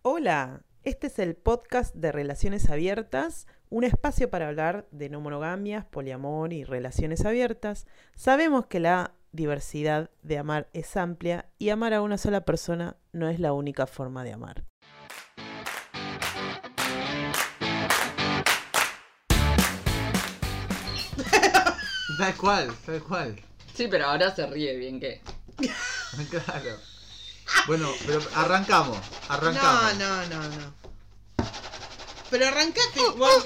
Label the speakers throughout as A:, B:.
A: Hola, este es el podcast de Relaciones Abiertas, un espacio para hablar de no monogamias, poliamor y relaciones abiertas. Sabemos que la diversidad de amar es amplia y amar a una sola persona no es la única forma de amar.
B: Tal cual.
C: Sí, pero ahora se ríe bien que.
B: Claro. Bueno, pero arrancamos.
D: No. Pero arrancate. Vos...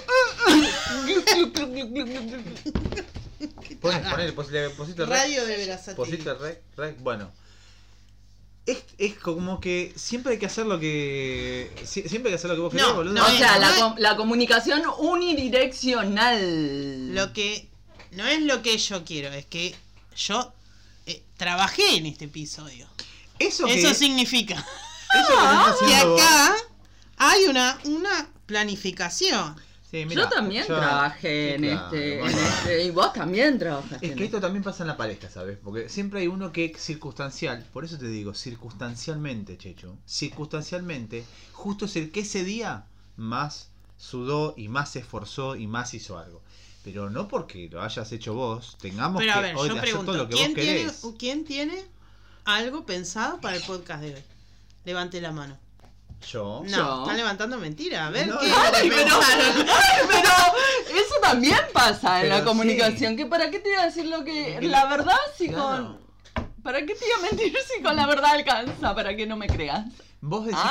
B: Pusiste
D: Radio de Verazati.
B: Pusiste rec. Bueno. Es como que siempre hay que hacer lo que. Siempre hay que hacer lo que vos querés, boludo.
C: No, o sea, la comunicación unidireccional.
D: Lo que no es lo que yo quiero, es que yo trabajé en este episodio. Eso significa que acá hay una planificación.
B: Sí, mirá,
C: yo también trabajé en este, y vos también trabajaste.
B: Es que esto también pasa en la pareja, ¿sabes? Porque siempre hay uno que circunstancial, por eso te digo, circunstancialmente, Checho, circunstancialmente, justo es el que ese día más sudó y más se esforzó y más hizo algo. Pero no porque lo hayas hecho vos, tengamos
D: pero
B: que
D: a ver,
B: hoy
D: yo
B: hacer
D: pregunto,
B: todo lo que vos querés.
D: ¿Quién tiene algo pensado para el podcast de hoy? Levante la mano.
B: Yo.
D: No, están levantando mentiras. A ver
B: No,
D: qué
C: pero eso también pasa en la comunicación.
B: Sí.
C: Que ¿para qué te iba a decir lo que la verdad si
B: claro.
C: ¿Para qué te iba a mentir si con la verdad alcanza? ¿Para que no me creas?
B: Vos decís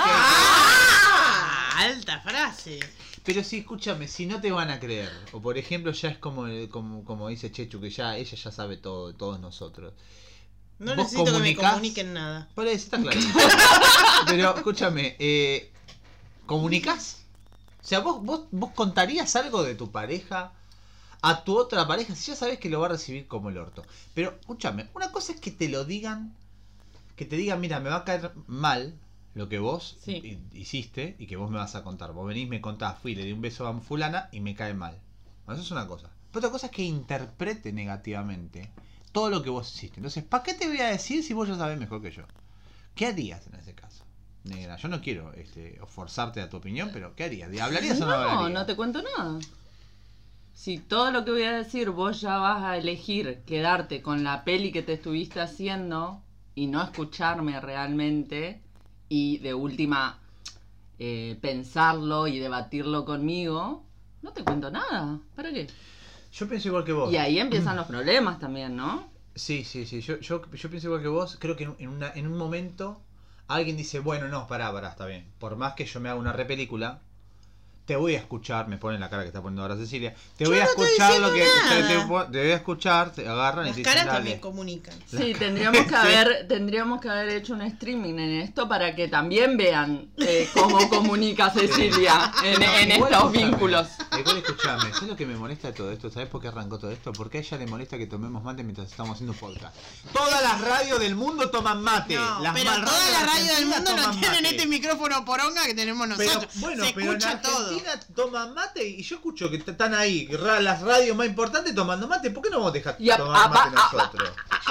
D: alta frase.
B: Pero sí, escúchame, si no te van a creer, o por ejemplo ya es como dice Chechu, que ella ya sabe todo de todos nosotros.
D: No necesito que me comuniquen nada.
B: Por eso está claro. Pero escúchame, ¿comunicás? O sea, ¿vos contarías algo de tu pareja a tu otra pareja si ya sabes que lo va a recibir como el orto? Pero escúchame, una cosa es que te lo digan, que te digan, mira, me va a caer mal lo que vos hiciste y que vos me vas a contar. Vos venís, me contás, le di un beso a fulana y me cae mal. Bueno, eso es una cosa. Pero otra cosa es que interprete negativamente todo lo que vos hiciste. Entonces, ¿para qué te voy a decir si vos ya sabés mejor que yo? ¿Qué harías en ese caso? Negra, yo no quiero forzarte a tu opinión, pero ¿qué harías? ¿Hablarías o no hablarías?
C: No, no te cuento nada. Si todo lo que voy a decir vos ya vas a elegir quedarte con la peli que te estuviste haciendo y no escucharme realmente y de última pensarlo y debatirlo conmigo, no te cuento nada. ¿Para qué?
B: Yo pienso igual que vos.
C: Y ahí empiezan los problemas también, ¿no?
B: Sí. Yo pienso igual que vos. Creo que en un momento alguien dice, bueno, no, pará, está bien. Por más que yo me haga una repelícula, te voy a escuchar, me ponen la cara que está poniendo ahora Cecilia. Te voy a escuchar lo que te voy a escuchar, te agarran y te dicen,
D: las caras
B: dale.
D: también comunican.
C: Sí, tendríamos que haber hecho un streaming en esto para que también vean cómo comunica Cecilia en estos vínculos.
B: Igual escuchame, ¿sabes lo que me molesta de todo esto? ¿Sabes por qué arrancó todo esto? Porque a ella le molesta que tomemos mate mientras estamos haciendo un podcast. Todas las radios del mundo toman mate.
D: No,
B: las
D: pero todas las radios del mundo no
B: toman
D: tienen
B: mate.
D: este micrófono poronga que tenemos nosotros. Se escucha todo.
B: Toman mate y yo escucho que están ahí las radios más importantes tomando mate. ¿Por qué no vamos a dejar
C: Y
B: tomar mate nosotros?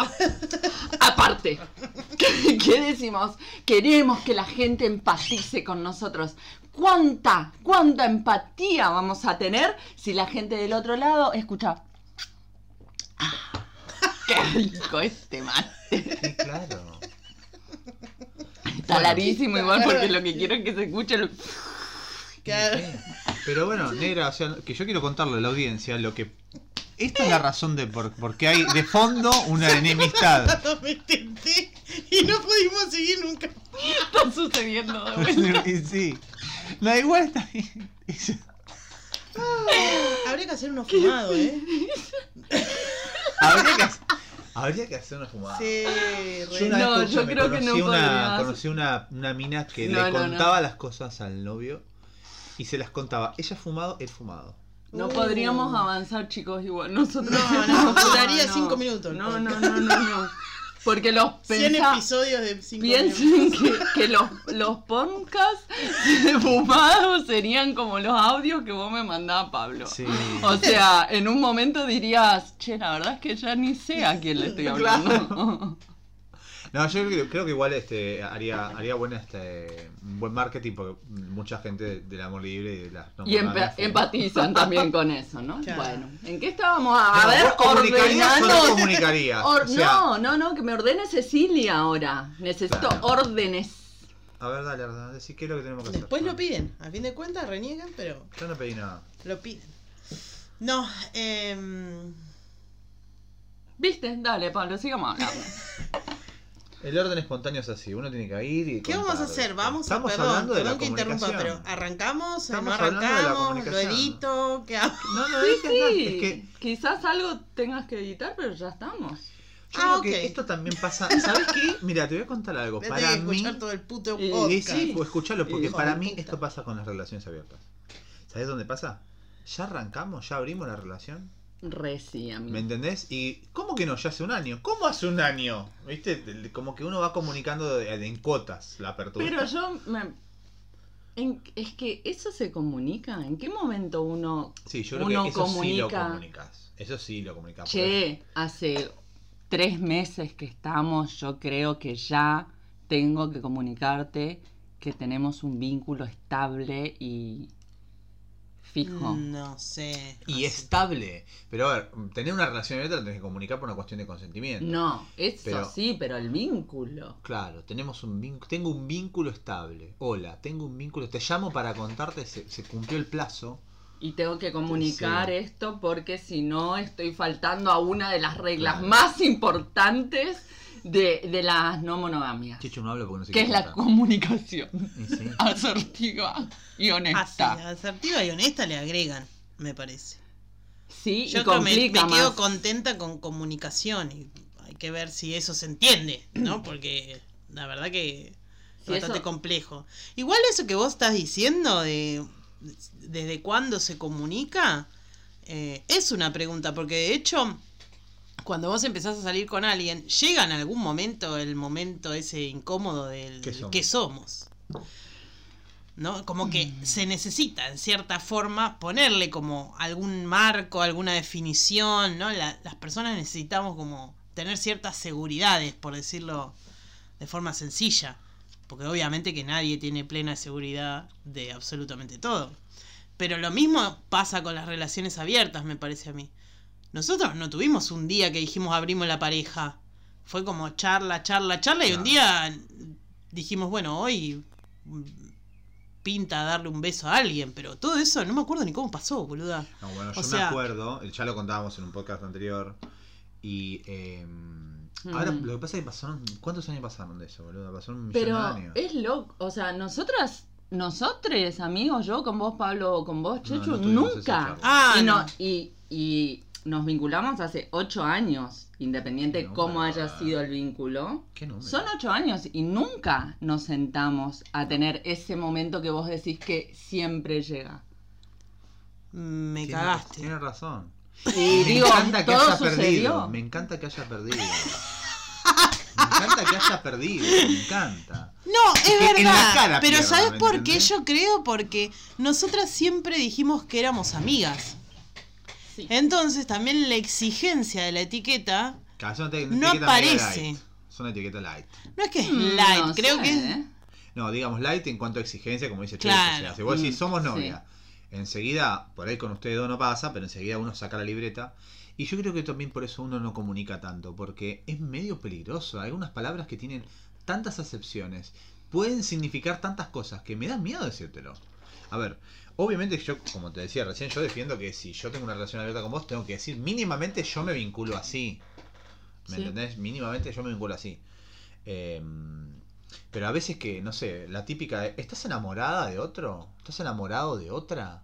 C: Aparte, ¿qué decimos? Queremos que la gente empatice con nosotros. ¿Cuánta empatía vamos a tener si la gente del otro lado escucha? ¡Qué rico este mate!
B: Sí, claro.
C: Está larguísimo igual porque lo que quiero es que se escuche el...
D: Claro.
B: Pero bueno, negra, o sea, que yo quiero contarle a la audiencia lo que... Esta es la razón de por qué hay de fondo una enemistad.
D: Me tenté y no pudimos seguir nunca.
C: Está sucediendo de vuelta.
B: Y sí. No, igual está bien.
D: Habría que hacer uno fumado,
B: Habría que hacer una fumada.
D: Sí,
B: Yo una vez,
C: yo creo que no podrías.
B: conocí una mina que le contaba las cosas al novio y se las contaba. Ella fumado, él fumado.
C: No podríamos avanzar, chicos, igual. Nosotros
D: No, duraría 5 minutos.
C: No. Porque los
D: 100 episodios de 5 minutos.
C: Piensen que los podcasts fumados serían como los audios que vos me mandabas, Pablo.
B: Sí.
C: O sea, en un momento dirías, che, la verdad es que ya ni sé a quién le estoy hablando.
B: No, yo creo que igual haría buen marketing porque mucha gente del amor libre y de las
C: y empatizan también con eso, ¿no?
D: Claro.
C: Bueno, ¿en qué estábamos? A ver,
B: ¿vos comunicarías o no
C: ordenando.
B: comunicarías?
C: No, que me ordene Cecilia ahora. Necesito órdenes.
B: A ver, dale, decí qué es lo que tenemos que hacer.
D: Después lo piden. A fin de cuentas reniegan, pero
B: Yo no pedí nada.
D: lo piden. No,
C: ¿Viste? Dale, Pablo, sigamos hablando.
B: El orden espontáneo es así, uno tiene que ir y
D: ¿qué
B: contar.
D: vamos a hacer?
B: Estamos hablando de la
D: que interrumpa, pero
B: comunicación.
D: ¿arrancamos?
B: Estamos
D: ¿No
B: hablando de la
D: arrancamos? ¿Lo
B: comunicación.
D: edito? ¿Qué hago?
B: No
C: Sí,
B: digas nada,
C: sí.
B: es que
C: Quizás algo tengas que editar, pero ya estamos.
B: yo creo
D: ok.
B: que esto también pasa. ¿Sabes qué? Mira, te voy a contar algo.
D: Voy a
B: Para
D: tener que
B: mí,
D: escuchar todo el puto
C: Y
D: podcast.
B: sí, pues escuchalo, porque
D: Hijo
B: para
D: de
B: mí
D: puta.
B: esto pasa con las relaciones abiertas. ¿Sabes dónde pasa? Ya arrancamos, ya abrimos la relación.
C: Sí, amigo.
B: ¿Me entendés? Y ¿cómo que no? Ya hace un año. ¿Cómo hace un año? ¿Viste? Como que uno va comunicando en cuotas la apertura.
C: Pero es que eso se comunica. ¿En qué momento uno
B: Sí, yo creo
C: uno
B: que eso sí lo
C: comunica?
B: comunicas. Eso sí lo comunicas.
C: Che, hace 3 meses que estamos, yo creo que ya tengo que comunicarte que tenemos un vínculo estable y fijo.
D: No sé.
B: Y estable. Pero a ver, tener una relación abierta la tenés que comunicar por una cuestión de consentimiento.
C: No, eso
B: Pero-
C: sí, pero el vínculo.
B: Claro, tengo un vínculo estable. Hola, tengo un vínculo. Te llamo para contarte, se cumplió el plazo.
C: Y tengo que comunicar
B: Sí.
C: esto porque si no estoy faltando a una de las reglas
B: Claro.
C: más importantes de las no monogamias.
B: Chicho no habla porque no se
C: Que es
B: quiere
C: la
B: contar.
C: comunicación
B: Y sí.
C: asertiva y honesta.
D: Así, asertiva y honesta le agregan, me parece.
C: Sí,
D: Yo
C: y
D: creo que me
C: complica
D: quedo
C: más.
D: contenta con comunicación y hay que ver si eso se entiende, ¿no? Porque la verdad que es
C: Sí,
D: bastante
C: eso-
D: complejo. Igual eso que vos estás diciendo de desde cuándo se comunica es una pregunta, porque de hecho cuando vos empezás a salir con alguien llega en algún momento el momento ese incómodo del
B: ¿Qué
D: qué
B: somos?
D: somos. ¿No? Como que se necesita, en cierta forma, ponerle como algún marco, alguna definición, ¿no? Las personas necesitamos como tener ciertas seguridades, por decirlo de forma sencilla. Porque obviamente que nadie tiene plena seguridad de absolutamente todo. Pero lo mismo pasa con las relaciones abiertas, me parece a mí. Nosotros no tuvimos un día que dijimos abrimos la pareja. Fue como charla, y un día dijimos, bueno, hoy pinta darle un beso a alguien, pero todo eso no me acuerdo ni cómo pasó, boluda.
B: No, bueno, yo
D: O
B: me
D: sea-
B: acuerdo, ya lo contábamos en un podcast anterior. Y ahora lo que pasa es que pasaron. ¿Cuántos años pasaron de eso, boludo? Pasaron un millón
C: Pero
B: de años.
C: es loco, o sea, nosotros, amigos, yo con vos, Pablo, con vos, Chechu,
B: no tuvimos esa
C: nunca.
B: charla.
D: Ah,
C: y,
D: no.
C: y nos vinculamos hace 8 años, independiente
B: No,
C: cómo
B: pero-
C: haya sido el vínculo.
B: ¿Qué número?
C: Son 8 años y nunca nos sentamos a tener ese momento que vos decís que siempre llega.
D: Me
B: Tiene-
D: cagaste.
B: Tiene razón.
C: Y
B: Me
C: digo,
B: encanta que
C: todo
B: haya
C: sucedió.
B: perdido. Me encanta que haya perdido. Me encanta que haya perdido. Me encanta.
D: No, es
B: que en la
D: verdad.
B: cara
D: Pero
B: pierda,
D: ¿sabes
B: ¿me
D: por qué?
B: entendés?
D: Yo creo porque nosotras siempre dijimos que éramos amigas.
C: Sí.
D: Entonces también la exigencia de la etiqueta
B: Claro, es una
D: no
B: etiqueta medio
D: aparece.
B: light. Es una etiqueta light.
D: No es que es light,
C: No
D: creo
C: sé,
D: que es...
C: ¿eh?
B: No, digamos light en cuanto a exigencia, como dice Chechu.
D: Claro.
B: O sea, si vos decís somos
C: Sí.
B: novia, enseguida, por ahí con ustedes dos no pasa, pero enseguida uno saca la libreta. Y yo creo que también por eso uno no comunica tanto, porque es medio peligroso. Hay algunas palabras que tienen tantas acepciones, pueden significar tantas cosas que me da miedo decírtelo. A ver, obviamente yo, como te decía recién, yo defiendo que si yo tengo una relación abierta con vos, tengo que decir mínimamente yo me vinculo así. ¿Me
C: Sí.
B: entendés? Mínimamente yo me vinculo así. Pero a veces que, no sé, la típica, ¿estás enamorada de otro? ¿Estás enamorado de otra?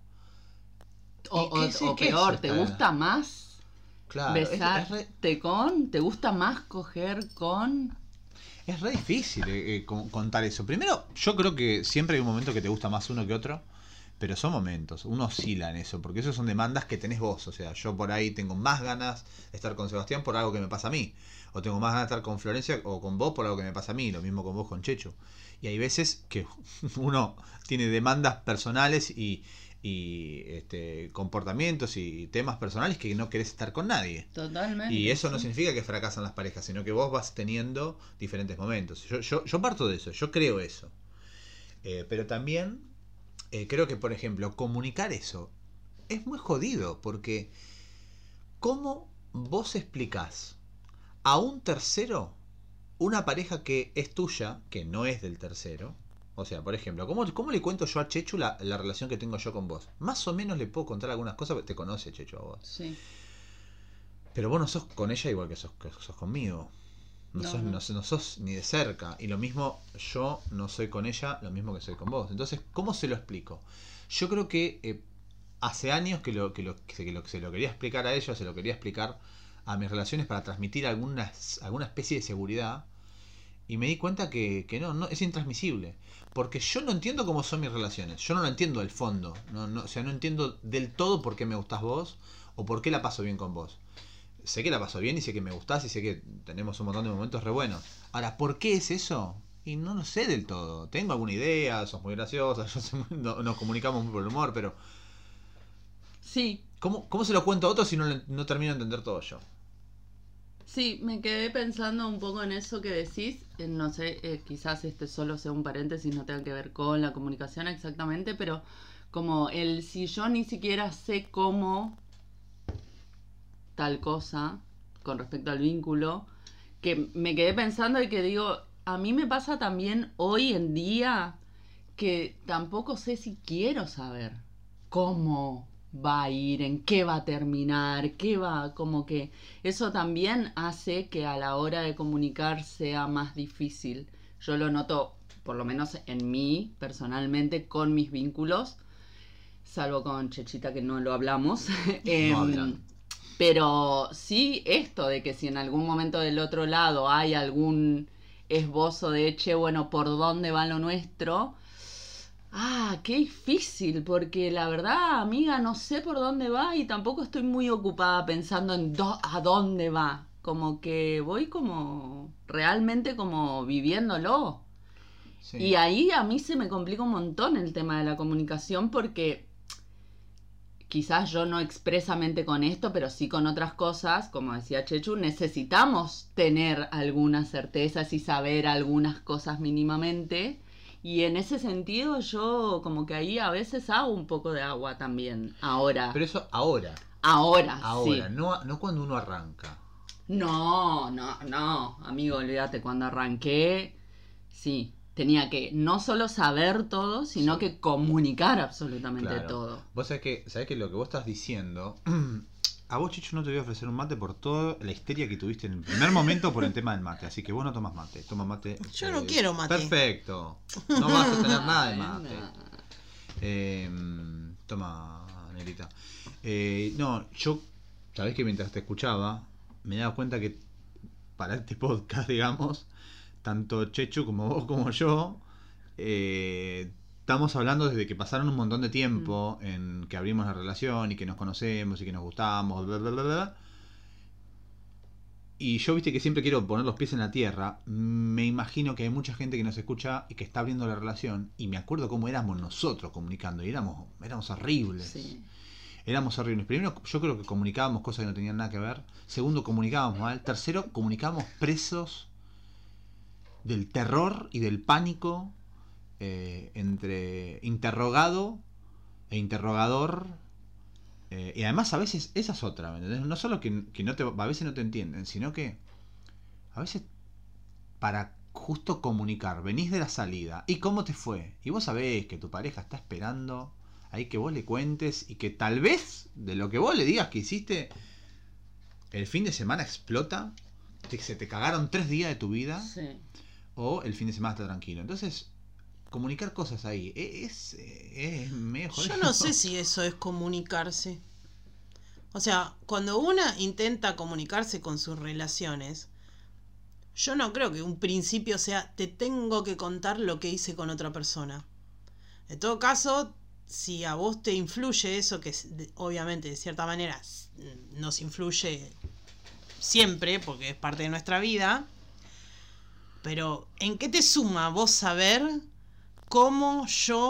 C: O,
B: ¿Y qué es-
C: o
B: qué es
C: peor,
B: esta?
C: ¿te gusta más
B: Claro,
C: besarte con? ¿Te gusta más coger con?
B: es re difícil contar eso. Primero, yo creo que siempre hay un momento que te gusta más uno que otro, pero son momentos, uno oscila en eso, porque eso son demandas que tenés vos. O sea, yo por ahí tengo más ganas de estar con Sebastián por algo que me pasa a mí, o tengo más ganas de estar con Florencia o con vos por algo que me pasa a mí, lo mismo con vos con Chechu. Y hay veces que uno tiene demandas personales y comportamientos y temas personales que no querés estar con nadie.
C: Totalmente.
B: Y eso no significa que fracasan las parejas, sino que vos vas teniendo diferentes momentos. Yo parto de eso, yo creo eso. Pero también creo que, por ejemplo, comunicar eso es muy jodido, porque ¿cómo vos explicás a un tercero una pareja que es tuya, que no es del tercero? O sea, por ejemplo, ¿cómo le cuento yo a Chechu la relación que tengo yo con vos? Más o menos le puedo contar algunas cosas, porque te conoce Chechu a vos.
C: Sí.
B: Pero vos no sos con ella igual que sos conmigo. No sos ni de cerca. Y lo mismo, yo no soy con ella, lo mismo que soy con vos. Entonces, ¿cómo se lo explico? Yo creo que hace años que se lo quería explicar a ella, se lo quería explicar a mis relaciones para transmitir alguna especie de seguridad. Y me di cuenta que no, es intransmisible. Porque yo no entiendo cómo son mis relaciones. Yo no lo entiendo al fondo. O sea, no entiendo del todo por qué me gustás vos o por qué la paso bien con vos. Sé que la paso bien y sé que me gustás y sé que tenemos un montón de momentos re buenos. Ahora, ¿por qué es eso? Y no lo sé del todo. Tengo alguna idea, sos muy graciosa, nos comunicamos muy por el humor, pero...
C: Sí.
B: ¿Cómo se lo cuento a otros si no termino de entender todo yo?
C: Sí, me quedé pensando un poco en eso que decís. No sé, quizás solo sea un paréntesis, no tenga que ver con la comunicación exactamente, pero como si yo ni siquiera sé cómo tal cosa con respecto al vínculo, que me quedé pensando y que digo, a mí me pasa también hoy en día que tampoco sé si quiero saber cómo va a ir, en qué va a terminar, como que eso también hace que a la hora de comunicar sea más difícil. Yo lo noto, por lo menos en mí, personalmente, con mis vínculos, salvo con Chechita que no lo hablamos.
B: No hablan.
C: Pero sí esto de que si en algún momento del otro lado hay algún esbozo de, che, bueno, ¿por dónde va lo nuestro? Qué difícil, porque la verdad, amiga, no sé por dónde va y tampoco estoy muy ocupada pensando en a dónde va. Como que voy como realmente como viviéndolo. Sí. Y ahí a mí se me complica un montón el tema de la comunicación, porque quizás yo no expresamente con esto, pero sí con otras cosas, como decía Chechu, necesitamos tener algunas certezas y saber algunas cosas mínimamente. Y en ese sentido yo como que ahí a veces hago un poco de agua también, ahora.
B: Pero eso ahora.
C: Ahora, sí.
B: No cuando uno arranca.
C: No, amigo, olvídate, cuando arranqué, sí, tenía que no solo saber todo, sino que comunicar absolutamente todo.
B: Vos sabés que lo que vos estás diciendo... A vos, Chicho, no te voy a ofrecer un mate por toda la histeria que tuviste en el primer momento por el tema del mate. Así que vos no tomas mate. Toma mate.
D: Yo no quiero mate.
B: Perfecto. No vas a tener nada de mate. Toma, Nelita. Yo, sabés que mientras te escuchaba, me he dado cuenta que para este podcast, digamos, tanto Chechu como vos como yo, estamos hablando desde que pasaron un montón de tiempo en que abrimos la relación y que nos conocemos y que nos gustamos, bla, bla, bla, bla. Y yo, viste que siempre quiero poner los pies en la tierra. Me imagino que hay mucha gente que nos escucha y que está abriendo la relación. Y me acuerdo cómo éramos nosotros comunicando. Y éramos horribles.
C: Sí.
B: Éramos horribles. Primero, yo creo que comunicábamos cosas que no tenían nada que ver. Segundo, comunicábamos mal. Tercero, comunicábamos presos del terror y del pánico entre interrogado e interrogador, y además a veces esa es otra, ¿me entendés? No solo que a veces no te entienden, sino que a veces para justo comunicar, venís de la salida y cómo te fue, y vos sabés que tu pareja está esperando ahí que vos le cuentes y que tal vez de lo que vos le digas que hiciste el fin de semana explota, se te cagaron 3 días de tu vida,
C: sí.
B: O el fin de semana está tranquilo. Entonces comunicar cosas ahí es medio jodido.
D: Yo no sé si eso es comunicarse. O sea, cuando una intenta comunicarse con sus relaciones, yo no creo que un principio sea te tengo que contar lo que hice con otra persona. En todo caso, si a vos te influye eso, que obviamente de cierta manera nos influye siempre porque es parte de nuestra vida, pero ¿en qué te suma vos saber cómo yo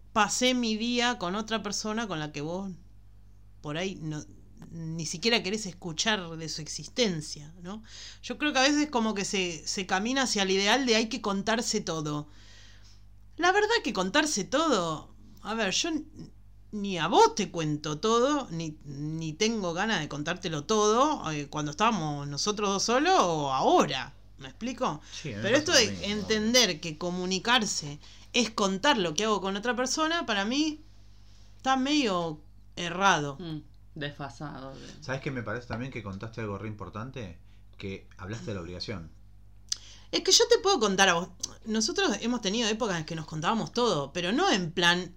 D: pasé mi día con otra persona con la que vos por ahí ni siquiera querés escuchar de su existencia, ¿no? Yo creo que a veces como que se camina hacia el ideal de hay que contarse todo. La verdad que contarse todo, a ver, yo ni a vos te cuento todo, ni tengo ganas de contártelo todo cuando estábamos nosotros dos solos o ahora, ¿me explico? Sí, pero esto de entender que comunicarse es contar lo que hago con otra persona, para mí está medio errado.
C: Desfasado.
B: ¿Sabes qué me parece también que contaste algo re importante? Que hablaste de la obligación.
D: Es que yo te puedo contar a vos. Nosotros hemos tenido épocas en que nos contábamos todo, pero no en plan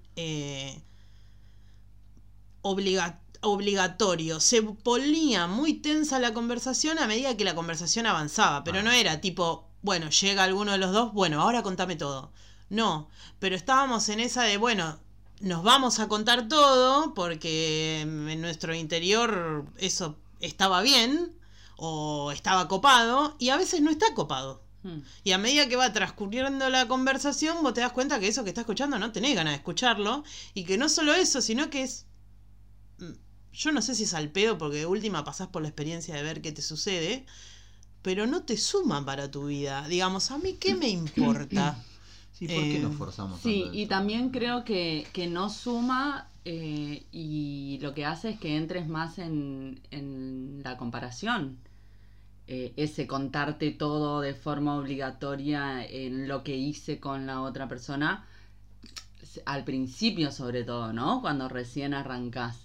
D: obligatorio. Se ponía muy tensa la conversación a medida que la conversación avanzaba, pero no era tipo, bueno, llega alguno de los dos, bueno, ahora contame todo. No, pero estábamos en esa de, bueno, nos vamos a contar todo porque en nuestro interior eso estaba bien o estaba copado y a veces no está copado. Y a medida que va transcurriendo la conversación vos te das cuenta que eso que estás escuchando no tenés ganas de escucharlo y que no solo eso, sino que es... Yo no sé si es al pedo porque de última pasás por la experiencia de ver qué te sucede, pero no te suma para tu vida. Digamos, ¿a mí qué me importa?
B: Sí, ¿por qué nos forzamos tanto?
C: Sí, y también creo que no suma y lo que hace es que entres más en la comparación. Ese contarte todo de forma obligatoria en lo que hice con la otra persona, al principio sobre todo, ¿no? Cuando recién arrancás.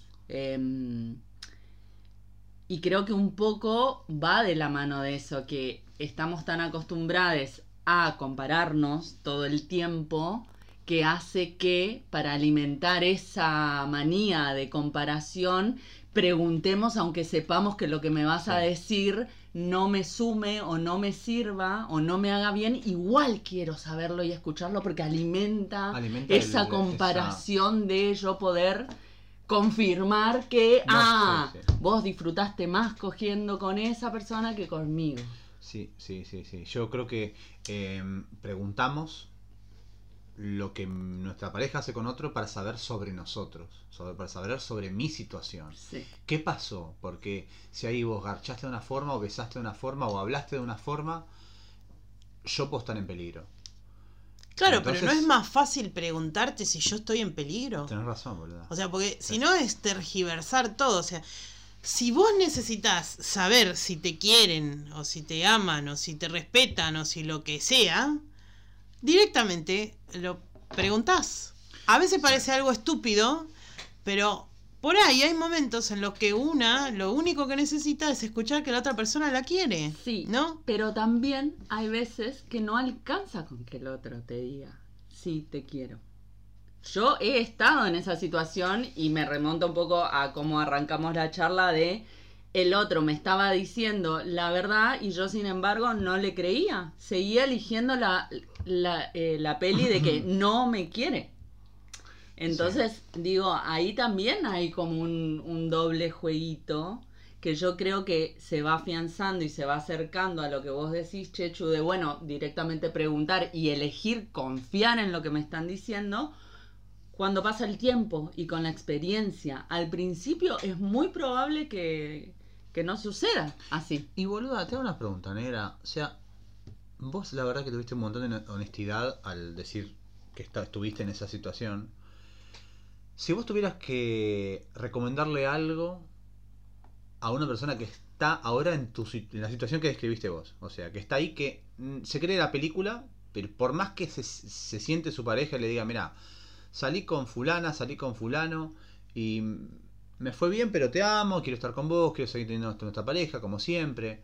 C: Y creo que un poco va de la mano de eso, que estamos tan acostumbrados a compararnos todo el tiempo, que hace que para alimentar esa manía de comparación preguntemos, aunque sepamos que lo que me vas a decir no me sume o no me sirva o no me haga bien, igual quiero saberlo y escucharlo porque alimenta esa comparación de yo poder confirmar que vos disfrutaste más cogiendo con esa persona que conmigo.
B: Sí. Yo creo que preguntamos lo que nuestra pareja hace con otro para saber sobre nosotros, para saber sobre mi situación.
C: Sí.
B: ¿Qué pasó? Porque si ahí vos garchaste de una forma, o besaste de una forma, o hablaste de una forma, yo puedo estar en peligro.
D: Claro, entonces, pero ¿no es más fácil preguntarte si yo estoy en peligro?
B: Tenés razón, boludo.
D: O sea, porque si no es tergiversar todo. O sea, si vos necesitas saber si te quieren, o si te aman, o si te respetan, o si lo que sea, directamente lo preguntás. A veces parece algo estúpido, pero por ahí hay momentos en los que una lo único que necesita es escuchar que la otra persona la quiere.
C: Sí,
D: ¿no?
C: Pero también hay veces que no alcanza con que el otro te diga, sí, te quiero. Yo he estado en esa situación y me remonto un poco a cómo arrancamos la charla de el otro me estaba diciendo la verdad y yo sin embargo no le creía. Seguía eligiendo la peli de que no me quiere. Entonces, digo, ahí también hay como un doble jueguito que yo creo que se va afianzando y se va acercando a lo que vos decís, Chechu, de bueno, directamente preguntar y elegir confiar en lo que me están diciendo cuando pasa el tiempo y con la experiencia. Al principio es muy probable que no suceda así.
B: Y boluda, te hago una pregunta, negra. O sea, vos la verdad que tuviste un montón de honestidad al decir que estuviste en esa situación. Si vos tuvieras que recomendarle algo a una persona que está ahora en la situación que describiste vos, o sea, que está ahí, que se cree la película, pero por más que se siente su pareja y le diga, mira, salí con fulana, salí con fulano y me fue bien, pero te amo, quiero estar con vos, quiero seguir teniendo nuestra pareja, como siempre.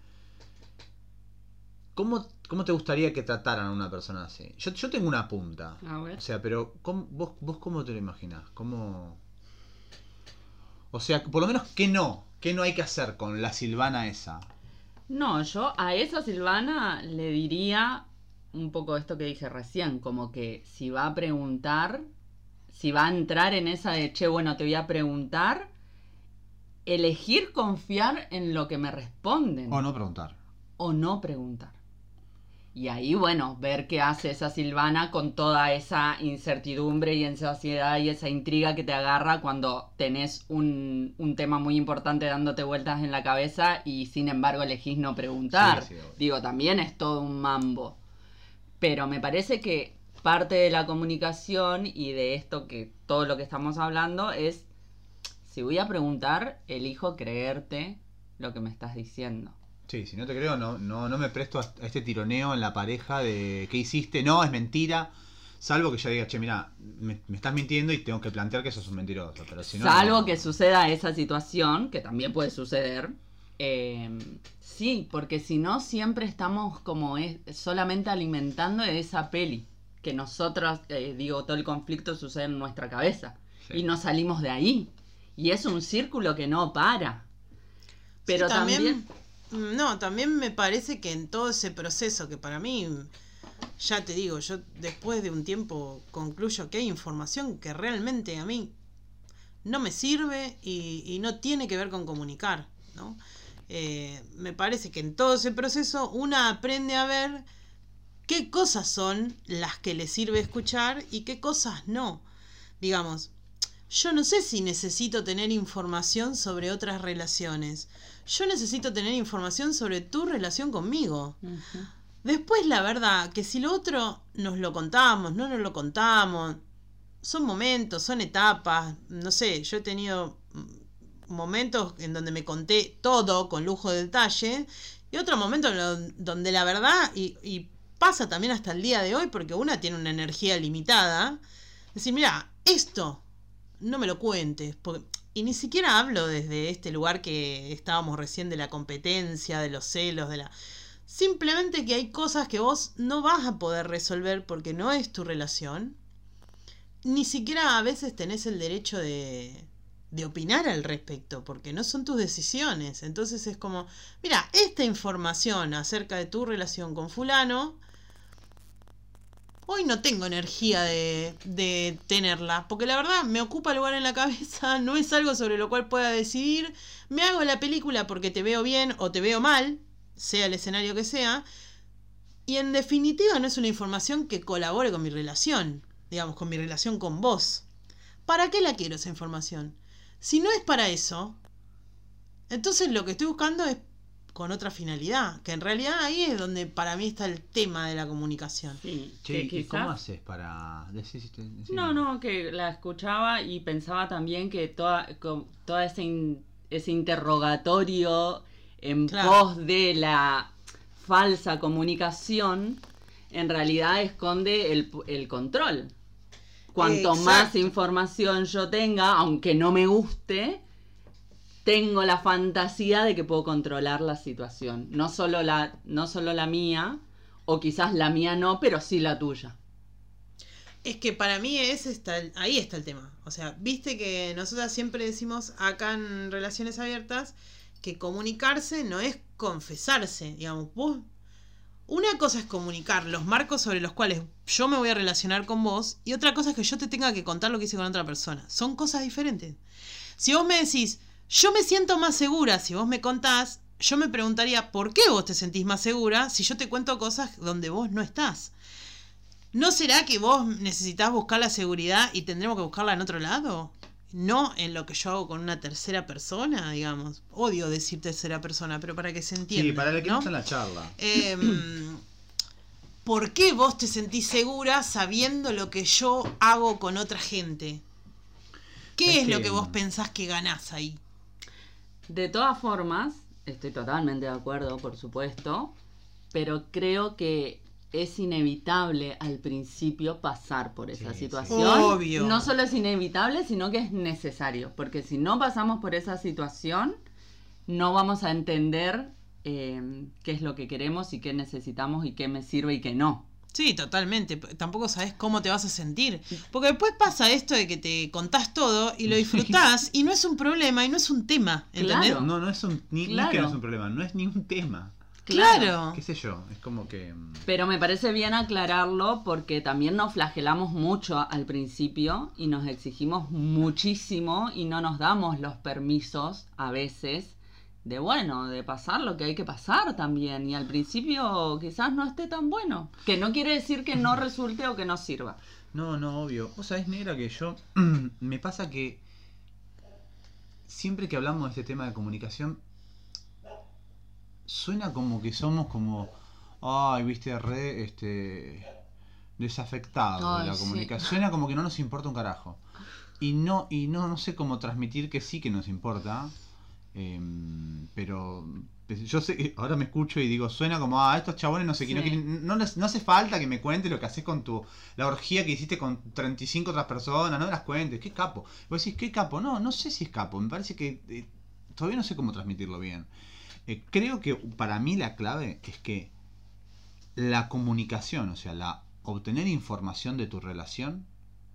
B: ¿Cómo te gustaría que trataran a una persona así? Yo tengo una punta.
C: A ver.
B: O sea, pero ¿vos cómo te lo imaginás? ¿Cómo? O sea, por lo menos, ¿qué no hay que hacer con la Silvana esa?
C: No, yo a esa Silvana le diría un poco esto que dije recién, como que si va a preguntar, si va a entrar en esa de, che, bueno, te voy a preguntar, elegir confiar en lo que me responden.
B: O no preguntar.
C: O no preguntar. Y ahí, bueno, ver qué hace esa Silvana con toda esa incertidumbre y esa ansiedad y esa intriga que te agarra cuando tenés un tema muy importante dándote vueltas en la cabeza y sin embargo elegís no preguntar. Sí, digo, también es todo un mambo. Pero me parece que parte de la comunicación y de esto que todo lo que estamos hablando es, si voy a preguntar, elijo creerte lo que me estás diciendo.
B: Sí, si no te creo, no me presto a este tironeo en la pareja de ¿qué hiciste? No, es mentira. Salvo que yo diga, che, mira, me estás mintiendo y tengo que plantear que sos un mentiroso. Pero si no,
C: salvo que suceda esa situación, que también puede suceder. Sí, porque si no, siempre estamos como solamente alimentando esa peli. Que nosotros, todo el conflicto sucede en nuestra cabeza. Sí. Y no salimos de ahí. Y es un círculo que no para. Pero sí, también...
D: No, también me parece que en todo ese proceso, que para mí, ya te digo, yo después de un tiempo concluyo que hay información que realmente a mí no me sirve y no tiene que ver con comunicar, ¿no? Me parece que en todo ese proceso una aprende a ver qué cosas son las que le sirve escuchar y qué cosas no. Digamos, yo no sé si necesito tener información sobre otras relaciones. Yo necesito tener información sobre tu relación conmigo. Uh-huh. Después, la verdad, que si lo otro nos lo contamos, no nos lo contamos, son momentos, son etapas. No sé, yo he tenido momentos en donde me conté todo con lujo de detalle y otros momentos donde la verdad, y pasa también hasta el día de hoy, porque una tiene una energía limitada, decir, mira, esto no me lo cuentes, porque... Y ni siquiera hablo desde este lugar que estábamos recién de la competencia, de los celos, simplemente que hay cosas que vos no vas a poder resolver porque no es tu relación. Ni siquiera a veces tenés el derecho de opinar al respecto, porque no son tus decisiones. Entonces es como, mira, esta información acerca de tu relación con fulano... Hoy no tengo energía de tenerla, porque la verdad me ocupa lugar en la cabeza, no es algo sobre lo cual pueda decidir, me hago la película porque te veo bien o te veo mal, sea el escenario que sea, y en definitiva no es una información que colabore con mi relación, digamos, con mi relación con vos. ¿Para qué la quiero esa información? Si no es para eso, entonces lo que estoy buscando es con otra finalidad, que en realidad ahí es donde para mí está el tema de la comunicación.
C: Sí,
B: che, ¿y cómo haces para decir?
C: No, que la escuchaba y pensaba también que toda ese interrogatorio en pos de la falsa comunicación en realidad esconde el control. Cuanto más información yo tenga, aunque no me guste, tengo la fantasía de que puedo controlar la situación. No solo la mía, o quizás la mía no, pero sí la tuya.
D: Es que para mí ahí está el tema. O sea, viste que nosotras siempre decimos acá en Relaciones Abiertas que comunicarse no es confesarse. Digamos, vos, una cosa es comunicar los marcos sobre los cuales yo me voy a relacionar con vos, y otra cosa es que yo te tenga que contar lo que hice con otra persona. Son cosas diferentes. Si vos me decís, yo me siento más segura, si vos me contás, yo me preguntaría, ¿por qué vos te sentís más segura si yo te cuento cosas donde vos no estás? ¿No será que vos necesitás buscar la seguridad y tendremos que buscarla en otro lado? No en lo que yo hago con una tercera persona, digamos. Odio decir tercera persona, pero para que se entienda.
B: Sí, para el que no está en la charla.
D: ¿Por qué vos te sentís segura sabiendo lo que yo hago con otra gente? ¿Qué es lo que vos pensás que ganás ahí?
C: De todas formas, estoy totalmente de acuerdo, por supuesto, pero creo que es inevitable al principio pasar por esa situación.
D: Obvio.
C: No solo es inevitable, sino que es necesario, porque si no pasamos por esa situación, no vamos a entender qué es lo que queremos y qué necesitamos y qué me sirve y qué no.
D: Sí, totalmente. Tampoco sabes cómo te vas a sentir. Porque después pasa esto de que te contás todo y lo disfrutás y no es un problema y no es un tema. ¿Entendés?
B: Claro. No es ni que no es un problema, no es ni un tema.
D: Claro.
B: ¿Qué sé yo? Es como que...
C: Pero me parece bien aclararlo porque también nos flagelamos mucho al principio y nos exigimos muchísimo y no nos damos los permisos a veces de pasar lo que hay que pasar también. Y al principio quizás no esté tan bueno. Que no quiere decir que no resulte o que no sirva.
B: No, obvio. Vos sabés, negra, que yo... me pasa que siempre que hablamos de este tema de comunicación, suena como que somos como... Ay, viste, desafectado de la comunicación. Suena como que no nos importa un carajo. Y no sé cómo transmitir que sí que nos importa. Pero yo sé, ahora me escucho y digo, suena como, estos chabones no sé qué, no hace falta que me cuentes lo que haces con la orgía que hiciste con 35 otras personas, no me las cuentes, qué capo. Vos decís, qué capo, no sé si es capo, me parece que todavía no sé cómo transmitirlo bien. Creo que para mí la clave es que la comunicación, o sea, obtener información de tu relación,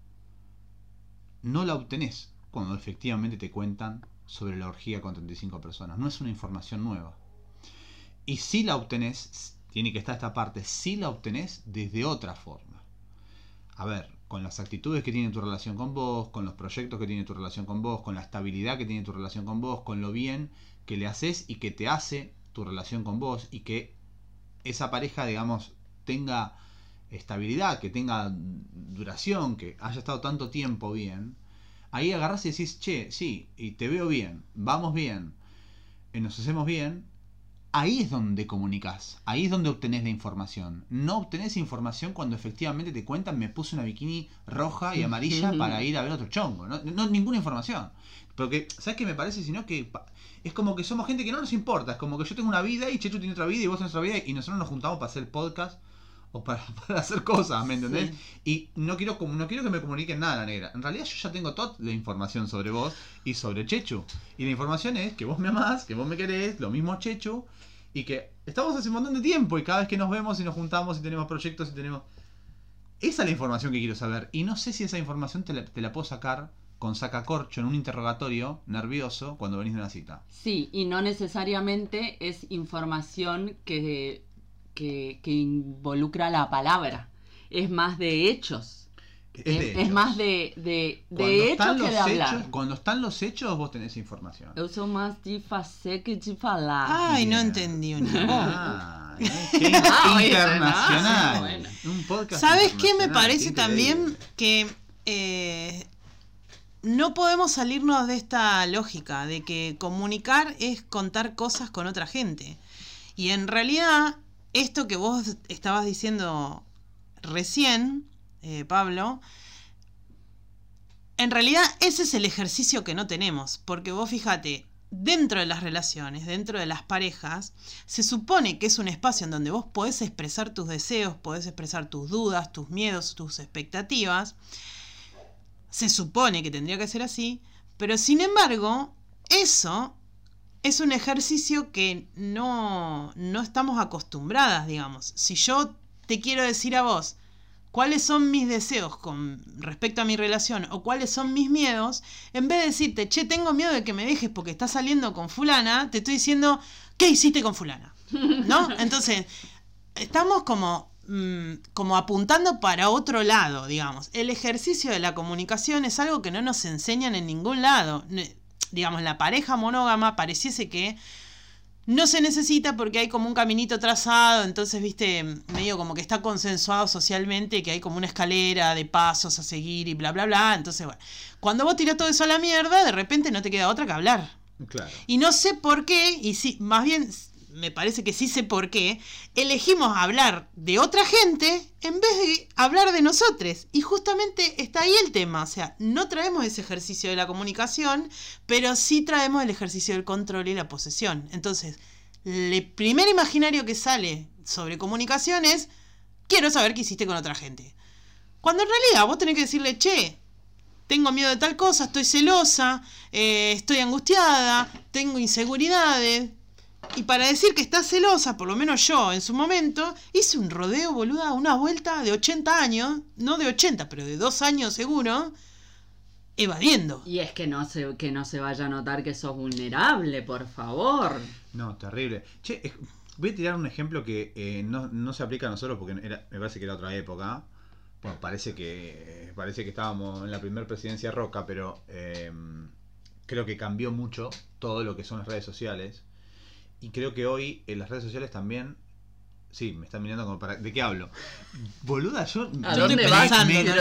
B: no la obtenés cuando efectivamente te cuentan sobre la orgía con 35 personas. No es una información nueva. Y si la obtenés, tiene que estar esta parte, si la obtenés desde otra forma. A ver, con las actitudes que tiene tu relación con vos, con los proyectos que tiene tu relación con vos, con la estabilidad que tiene tu relación con vos, con lo bien que le haces y que te hace tu relación con vos, y que esa pareja, digamos, tenga estabilidad, que tenga duración, que haya estado tanto tiempo bien. Ahí agarrás y decís, che, sí, y te veo bien, vamos bien, nos hacemos bien. Ahí es donde comunicás, ahí es donde obtenés la información. No obtenés información cuando efectivamente te cuentan, me puse una bikini roja y amarilla para ir a ver otro chongo. No ninguna información. Porque, ¿sabes qué me parece? Sino que es como que somos gente que no nos importa. Es como que yo tengo una vida y Chechu tiene otra vida y vos tenés otra vida, y nosotros nos juntamos para hacer podcast o para hacer cosas, ¿me entendés? Sí. Y no quiero que me comuniquen nada, la negra. En realidad yo ya tengo toda la información sobre vos y sobre Chechu. Y la información es que vos me amás, que vos me querés, lo mismo Chechu, y que estamos hace un montón de tiempo, y cada vez que nos vemos y nos juntamos y tenemos proyectos y tenemos... Esa es la información que quiero saber. Y no sé si esa información te la puedo sacar con sacacorcho en un interrogatorio nervioso cuando venís de una cita.
C: Sí, y no necesariamente es información que involucra la palabra. Es más de hechos. Es más de hechos que de hablar.
B: Cuando están los hechos, vos tenés información.
C: Eu sou más de facer que de falar.
D: Ay, no entendí una.
B: Internacional.
C: Bueno.
B: Un podcast.
D: ¿Sabes qué me parece también? Que no podemos salirnos de esta lógica de que comunicar es contar cosas con otra gente. Y en realidad, esto que vos estabas diciendo recién, Pablo, en realidad ese es el ejercicio que no tenemos. Porque vos fíjate, dentro de las relaciones, dentro de las parejas, se supone que es un espacio en donde vos podés expresar tus deseos, podés expresar tus dudas, tus miedos, tus expectativas. Se supone que tendría que ser así, pero sin embargo, eso es un ejercicio que no estamos acostumbradas, digamos. Si yo te quiero decir a vos cuáles son mis deseos con respecto a mi relación o cuáles son mis miedos, en vez de decirte, che, tengo miedo de que me dejes porque estás saliendo con fulana, te estoy diciendo, ¿qué hiciste con fulana? ¿No? Entonces, estamos como apuntando para otro lado, digamos. El ejercicio de la comunicación es algo que no nos enseñan en ningún lado. Digamos, la pareja monógama pareciese que no se necesita porque hay como un caminito trazado, entonces, viste, medio como que está consensuado socialmente, que hay como una escalera de pasos a seguir y bla, bla, bla. Entonces, bueno, cuando vos tirás todo eso a la mierda, de repente no te queda otra que hablar.
B: Claro.
D: Y no sé por qué, y sí, más bien me parece que sí sé por qué, elegimos hablar de otra gente en vez de hablar de nosotros. Y justamente está ahí el tema. O sea, no traemos ese ejercicio de la comunicación, pero sí traemos el ejercicio del control y la posesión. Entonces, el primer imaginario que sale sobre comunicación es, quiero saber qué hiciste con otra gente. Cuando en realidad vos tenés que decirle, che, tengo miedo de tal cosa, estoy celosa, estoy angustiada, tengo inseguridades. Y para decir que estás celosa, por lo menos yo en su momento, hice un rodeo, boluda, una vuelta de 80 años, no de 80, pero de 2 años seguro, evadiendo.
C: Y es que no se vaya a notar que sos vulnerable, por favor.
B: No, terrible. Che, voy a tirar un ejemplo que no se aplica a nosotros porque me parece que era otra época. Bueno, parece que estábamos en la primera presidencia Roca, pero creo que cambió mucho todo lo que son las redes sociales. Y creo que hoy en las redes sociales también... Sí, me están mirando como para... ¿De qué hablo? Boluda, yo...
C: ¿A dónde vas?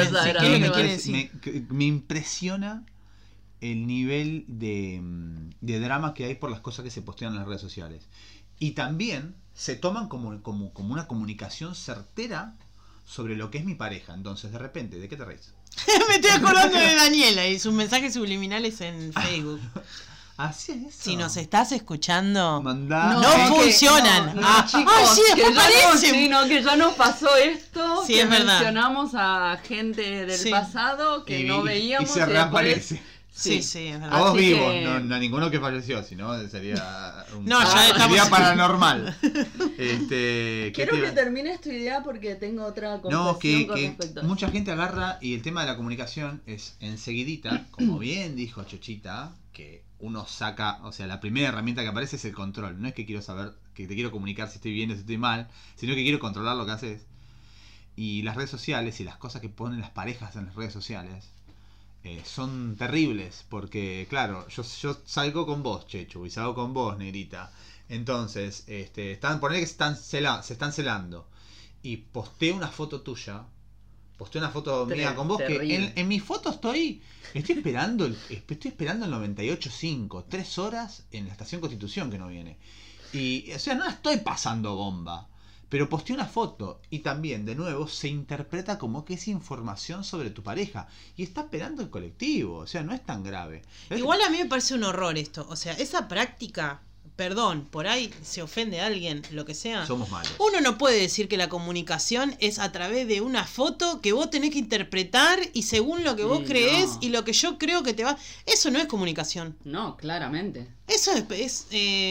B: Me impresiona el nivel de drama que hay por las cosas que se postean en las redes sociales. Y también se toman como una comunicación certera sobre lo que es mi pareja. Entonces, de repente, ¿de qué te reís?
D: Me estoy acordando de Daniela y sus mensajes subliminales en Facebook.
B: Así es.
D: Si nos estás escuchando,
B: mandá.
D: No funcionan.
C: Chicos,
D: sí,
C: que
D: aparecen.
C: que ya nos pasó esto.
D: Sí,
C: que
D: es verdad.
C: mencionamos a gente del pasado que no veíamos.
B: Y se reaparece.
D: Sí, es verdad.
B: A vos vivos, no a ninguno que falleció, sino sería
D: sería
B: paranormal.
C: Quiero que termines tu idea porque tengo otra confesión con respecto a eso.
B: Mucha gente agarra y el tema de la comunicación es enseguidita, como bien dijo Chochita, que uno saca, o sea, la primera herramienta que aparece es el control. No es que quiero saber, que te quiero comunicar si estoy bien o si estoy mal, sino que quiero controlar lo que haces. Y las redes sociales y las cosas que ponen las parejas en las redes sociales son terribles, porque claro, yo salgo con vos, Chechu, y salgo con vos, Negrita. Entonces, ponele que se están celando. Y posteo una foto tuya, posteo una foto mía con vos, que en mi foto estoy esperando el 98.5, 3 horas en la estación Constitución que no viene. Y, o sea, no la estoy pasando bomba. Pero posteé una foto y también, de nuevo, se interpreta como que es información sobre tu pareja. Y está esperando el colectivo, o sea, no es tan grave.
D: Igual a mí me parece un horror esto. O sea, esa práctica, perdón, por ahí se ofende a alguien, lo que sea.
B: Somos malos.
D: Uno no puede decir que la comunicación es a través de una foto que vos tenés que interpretar y según lo que vos creés y lo que yo creo que te va... Eso no es comunicación.
C: No, claramente.
D: Eso es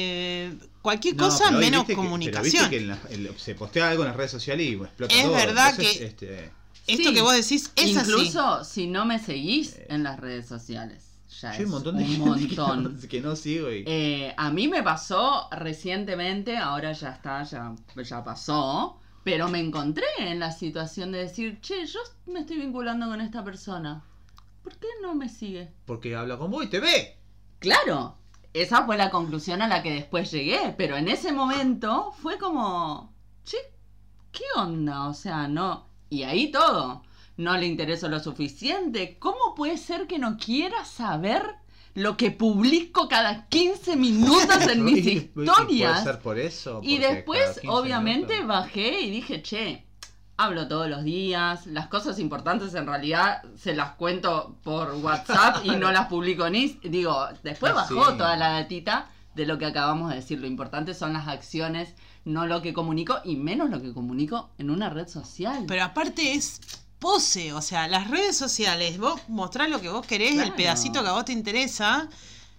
D: cualquier cosa menos comunicación.
B: Pero viste que se postea algo en las redes sociales y explota
D: todo. Es verdad
B: entonces,
D: que esto que vos decís es
C: incluso
D: así.
C: Si no me seguís en las redes sociales. Ya es
B: un montón de gente que no sigo.
C: A mí me pasó recientemente, ahora ya está, ya pasó, pero me encontré en la situación de decir, che, yo me estoy vinculando con esta persona. ¿Por qué no me sigue?
B: Porque habla con vos y te ve.
C: Claro, esa fue la conclusión a la que después llegué, pero en ese momento fue como, che, ¿qué onda? O sea, no... Y ahí todo. No le interesó lo suficiente. ¿Cómo puede ser que no quiera saber lo que publico cada 15 minutos en mis historias?
B: ¿Puede ser por eso?
C: Y después, obviamente, bajé y dije, che, hablo todos los días. Las cosas importantes en realidad se las cuento por WhatsApp y no las publico en Instagram. Digo, después bajó toda la datita de lo que acabamos de decir. Lo importante son las acciones, no lo que comunico y menos lo que comunico en una red social.
D: Pero aparte es... pose, o sea, las redes sociales, vos mostrás lo que vos querés, el pedacito que a vos te interesa,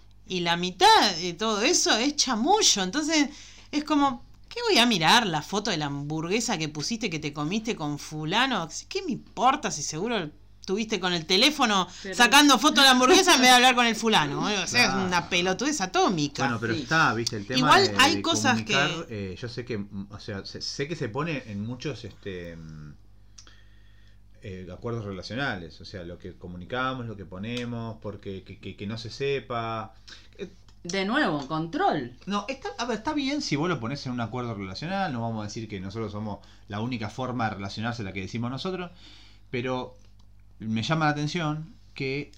D: y la mitad de todo eso es chamullo. Entonces, es como, ¿qué voy a mirar? La foto de la hamburguesa que pusiste, que te comiste con fulano. ¿Qué me importa si seguro estuviste con el teléfono sacando foto de la hamburguesa en vez de hablar con el fulano? O sea, es una pelotudez atómica.
B: Bueno, pero está, viste, el tema
D: igual hay cosas
B: que... yo sé que, o sea, sé que se pone en muchos... acuerdos relacionales, o sea, lo que comunicamos, lo que ponemos, porque que no se sepa.
C: De nuevo, control.
B: No, está bien si vos lo pones en un acuerdo relacional, no vamos a decir que nosotros somos la única forma de relacionarse la que decimos nosotros, pero me llama la atención que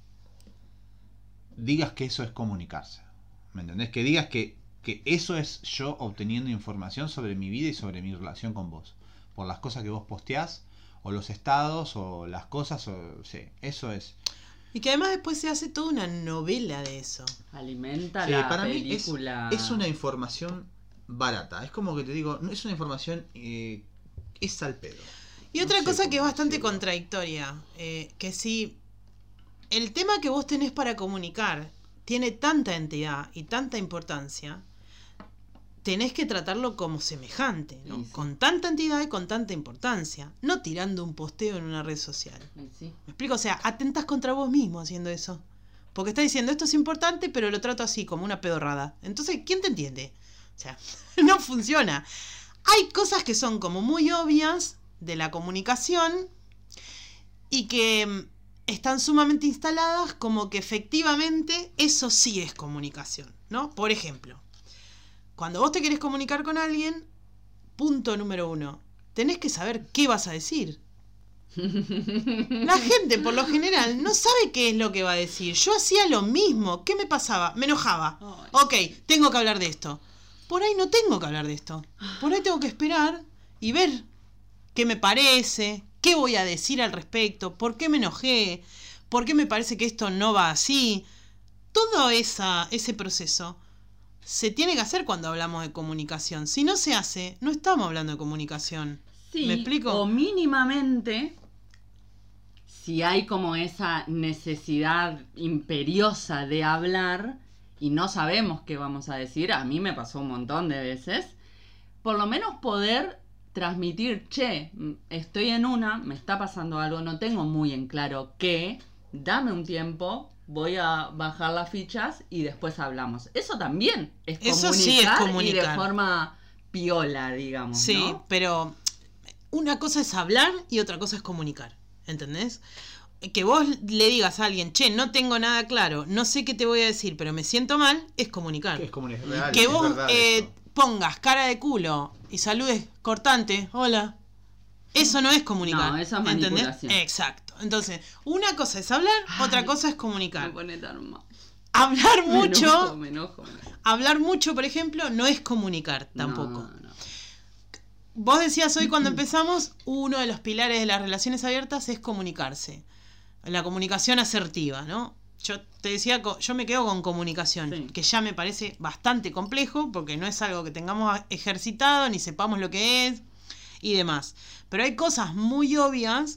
B: digas que eso es comunicarse, ¿me entendés? Que digas que eso es yo obteniendo información sobre mi vida y sobre mi relación con vos, por las cosas que vos posteás, o los estados, o las cosas, sí, eso es.
D: Y que además después se hace toda una novela de eso.
C: Alimenta la
B: para
C: película.
B: Mí es una información barata. Es como que te digo, no es una información, es al pedo.
D: Y otra cosa que es bastante contradictoria, que si el tema que vos tenés para comunicar tiene tanta entidad y tanta importancia, tenés que tratarlo como semejante, ¿no? Sí. Con tanta entidad y con tanta importancia, no tirando un posteo en una red social.
C: Sí.
D: ¿Me explico? O sea, atentas contra vos mismo haciendo eso. Porque estás diciendo, esto es importante, pero lo trato así, como una pedorrada. Entonces, ¿quién te entiende? O sea, no funciona. Hay cosas que son como muy obvias de la comunicación y que están sumamente instaladas como que efectivamente eso sí es comunicación, ¿no? Por ejemplo, cuando vos te querés comunicar con alguien, punto número 1, tenés que saber qué vas a decir. La gente, por lo general, no sabe qué es lo que va a decir. Yo hacía lo mismo. ¿Qué me pasaba? Me enojaba. Ok, tengo que hablar de esto. Por ahí no tengo que hablar de esto. Por ahí tengo que esperar y ver qué me parece, qué voy a decir al respecto, por qué me enojé, por qué me parece que esto no va así. Todo ese proceso se tiene que hacer cuando hablamos de comunicación. Si no se hace, no estamos hablando de comunicación.
C: Sí,
D: ¿me explico?
C: O mínimamente, si hay como esa necesidad imperiosa de hablar y no sabemos qué vamos a decir, a mí me pasó un montón de veces, por lo menos poder transmitir, che, estoy en me está pasando algo, no tengo muy en claro qué, dame un tiempo, voy a bajar las fichas y después hablamos. Eso también es comunicar,
D: sí es comunicar.
C: Y de forma piola, digamos.
D: Sí,
C: ¿no?
D: Pero una cosa es hablar y otra cosa es comunicar, ¿entendés? Que vos le digas a alguien, che, no tengo nada claro, no sé qué te voy a decir, pero me siento mal, es comunicar.
B: Es comunicar. Real,
D: que
B: es
D: vos
B: verdad,
D: pongas cara de culo y saludes cortante, hola, eso no es comunicar.
C: No, eso es manipulación.
D: ¿Entendés? Exacto. Entonces, una cosa es hablar, otra cosa es comunicar.
C: Me pone tan mal.
D: Hablar mucho,
C: Me enojo.
D: hablar mucho, por ejemplo, no es comunicar tampoco.
C: No.
D: Vos decías hoy cuando empezamos, uno de los pilares de las relaciones abiertas es comunicarse. La comunicación asertiva, ¿no? Yo te decía, yo me quedo con comunicación,
C: sí,
D: que ya me parece bastante complejo, porque no es algo que tengamos ejercitado, ni sepamos lo que es, y demás. Pero hay cosas muy obvias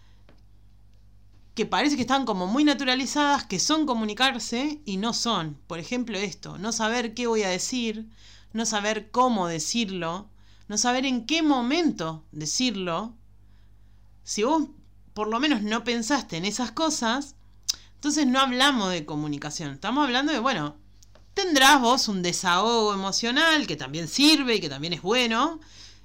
D: que parece que están como muy naturalizadas, que son comunicarse y no son. Por ejemplo esto, no saber qué voy a decir, no saber cómo decirlo, no saber en qué momento decirlo. Si vos por lo menos no pensaste en esas cosas, entonces no hablamos de comunicación. Estamos hablando de, bueno, tendrás vos un desahogo emocional que también sirve y que también es bueno,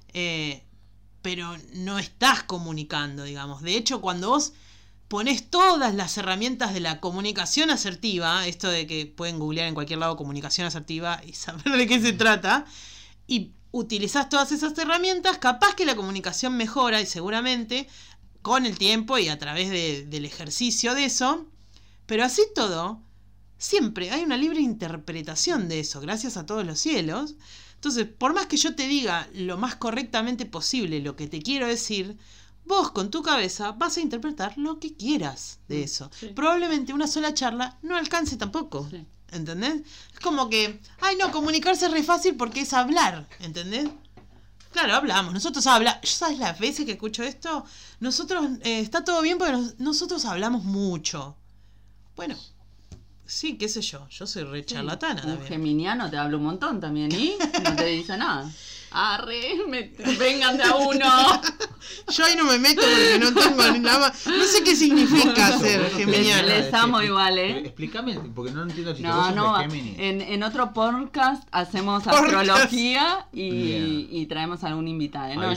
D: pero no estás comunicando, digamos. De hecho, cuando vos ponés todas las herramientas de la comunicación asertiva, esto de que pueden googlear en cualquier lado comunicación asertiva y saber de qué se trata, y utilizás todas esas herramientas, capaz que la comunicación mejora, y seguramente con el tiempo y a través del ejercicio de eso, pero así todo, siempre hay una libre interpretación de eso, gracias a todos los cielos. Entonces, por más que yo te diga lo más correctamente posible lo que te quiero decir, vos con tu cabeza vas a interpretar lo que quieras de eso.
C: Sí.
D: Probablemente una sola charla no alcance tampoco.
C: Sí.
D: ¿Entendés? Es como que, ay no, comunicarse es re fácil porque es hablar, ¿entendés? Claro, hablamos, nosotros hablamos. ¿Sabes las veces que escucho esto? Nosotros, está todo bien porque nosotros hablamos mucho. Bueno, sí, qué sé yo soy re charlatana
C: Un
D: también.
C: geminiano te habla un montón también y no te dice nada. Arre, vengan de a uno.
D: Yo ahí no me meto porque no tengo ni nada. No sé qué significa ser geminiano.
C: Les amo igual,
B: Explícame, porque no entiendo si
C: no, en otro podcast hacemos astrología y traemos a algún invitado. No,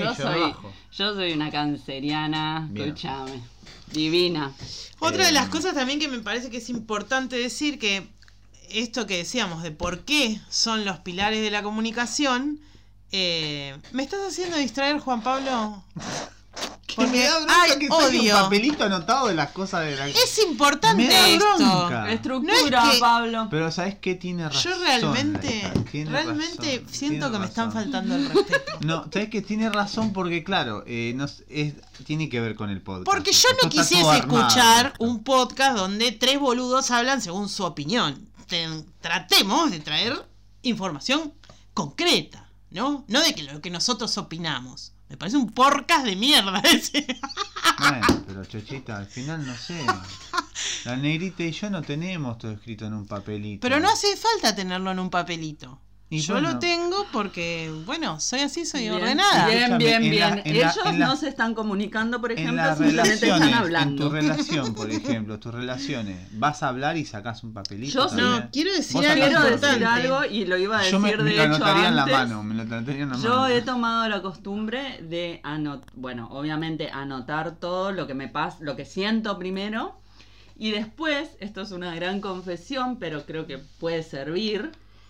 C: yo soy una canceriana, escúchame, divina.
D: Otra de las cosas también que me parece que es importante decir, que esto que decíamos de por qué son los pilares de la comunicación, ¿me estás haciendo distraer, Juan Pablo?
B: Porque hay odio. Un papelito anotado de las cosas de la...
D: Es importante esto.
C: Estructura, no es que... Pablo.
B: Pero ¿sabes qué? Tiene razón.
D: Yo realmente siento que me están faltando el respeto.
B: No, ¿sabes qué? Tiene razón porque, claro, tiene que ver con el podcast.
D: Porque yo no quisiese escuchar un podcast donde tres boludos hablan según su opinión. Tratemos de traer información concreta, ¿no? No de que lo que nosotros opinamos. Me parece un podcast de mierda ese.
B: Bueno, pero Chochita, al final no sé. La negrita y yo no tenemos todo escrito en un papelito.
D: Pero no hace falta tenerlo en un papelito. Yo lo tengo porque, bueno, soy así, soy ordenada.
C: Bien. Ellos no se están comunicando, por ejemplo, simplemente están hablando.
B: En tu relación, por ejemplo, tus relaciones, vas a hablar y sacás un papelito.
C: Yo
D: no, quiero decir
C: algo y lo iba a decir
B: me
C: de
B: lo
C: hecho
B: anotaría
C: antes.
B: En la mano, me lo anotaría en la mano.
C: Yo he tomado la costumbre de obviamente anotar todo lo que me pasa, lo que siento primero, y después, esto es una gran confesión, pero creo que puede servir.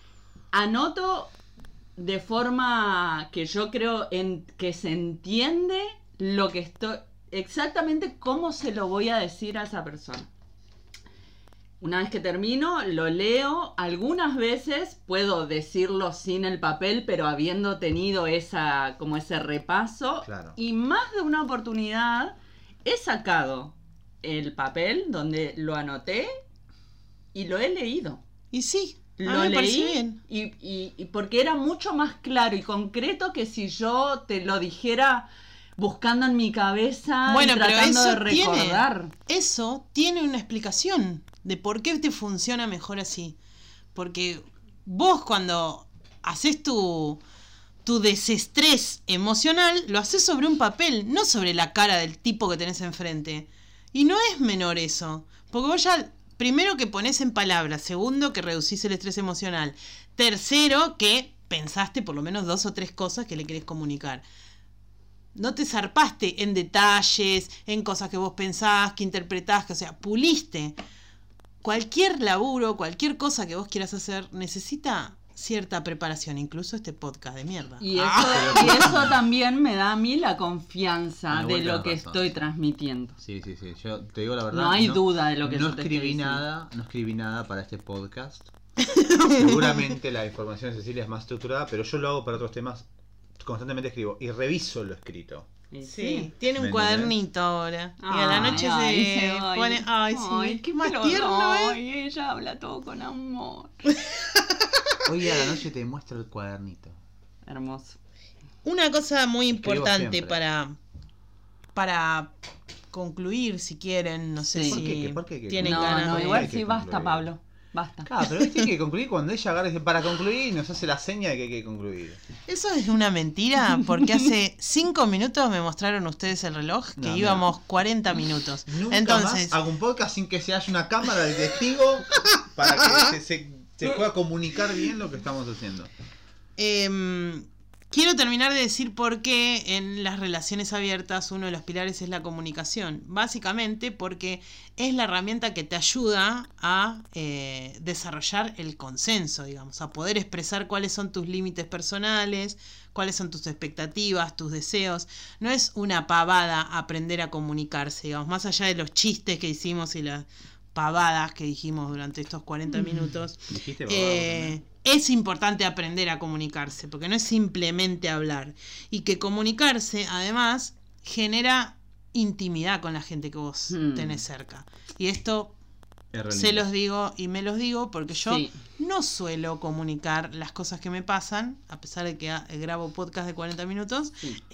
C: anoto de forma que yo creo que se entiende lo que estoy, exactamente cómo se lo voy a decir a esa persona. Una vez que termino, lo leo. Algunas veces puedo decirlo sin el papel, pero habiendo tenido como ese repaso.
B: Claro.
C: Y más de una oportunidad he sacado el papel donde lo anoté y lo he leído.
D: Y sí,
C: lo leí bien. Y porque era mucho más claro y concreto que si yo te lo dijera buscando en mi cabeza y tratando de recordar.
D: Eso tiene una explicación de por qué te funciona mejor así. Porque vos cuando haces tu desestrés emocional, lo haces sobre un papel, no sobre la cara del tipo que tenés enfrente. Y no es menor eso. Porque vos ya, primero que ponés en palabras, segundo que reducís el estrés emocional, tercero que pensaste por lo menos 2 o 3 cosas que le querés comunicar. No te zarpaste en detalles, en cosas que vos pensás, que interpretás, o sea, puliste. Cualquier laburo, cualquier cosa que vos quieras hacer, necesita cierta preparación, incluso este podcast de mierda.
C: Y eso también me da a mí la confianza de lo que estoy transmitiendo.
B: Sí. Yo te digo la verdad.
C: No hay duda de lo que
B: yo te estoy diciendo. No escribí nada para este podcast. Seguramente la información de Cecilia es más estructurada, pero yo lo hago para otros temas. Constantemente escribo y reviso lo escrito.
D: Sí, tiene un cuadernito ahora. Y a la noche se pone.
C: Ay, qué más tierno, ¿eh? Ella habla todo con amor.
B: Hoy a la noche te muestro el cuadernito.
C: Hermoso.
D: Una cosa muy importante para concluir, si quieren, no sé si tienen ganas.
C: No, igual sí, basta, Pablo. Basta.
B: Claro, pero hoy tiene que concluir cuando ella agarra para concluir y nos hace la seña de que hay que concluir.
D: Eso es una mentira, porque hace 5 minutos me mostraron ustedes el reloj que íbamos 40 minutos.
B: Nunca más hago un podcast sin que se haya una cámara de testigo para que se pueda comunicar bien lo que estamos haciendo.
D: Quiero terminar de decir por qué en las relaciones abiertas uno de los pilares es la comunicación. Básicamente porque es la herramienta que te ayuda a desarrollar el consenso, digamos, a poder expresar cuáles son tus límites personales, cuáles son tus expectativas, tus deseos. No es una pavada aprender a comunicarse, digamos, más allá de los chistes que hicimos y las pavadas que dijimos durante estos 40 minutos. Es importante aprender a comunicarse, porque no es simplemente hablar. Y que comunicarse, además, genera intimidad con la gente que vos tenés cerca. Y esto se los digo y me los digo porque yo no suelo comunicar las cosas que me pasan, a pesar de que grabo podcast de 40 minutos.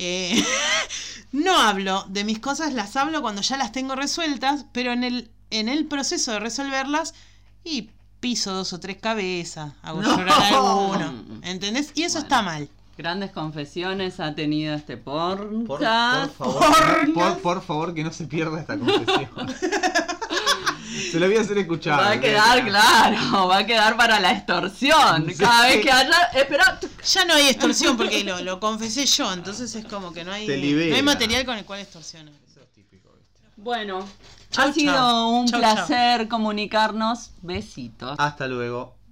D: No hablo de mis cosas, las hablo cuando ya las tengo resueltas, pero en el proceso de resolverlas y piso 2 o 3 cabezas, hago llorar a alguno, ¿entendés? Y eso está mal.
C: Grandes confesiones ha tenido este podcast.
B: Por favor, que no se pierda esta confesión. Se lo voy a hacer escuchar.
C: Va a quedar claro, va a quedar para la extorsión. Cada vez que haya... Espera.
D: Ya no hay extorsión porque lo confesé yo, entonces es como que no hay material con el cual extorsionar.
B: Eso es típico, ¿viste?
C: Bueno, ha sido un placer comunicarnos. Besitos.
B: Hasta luego.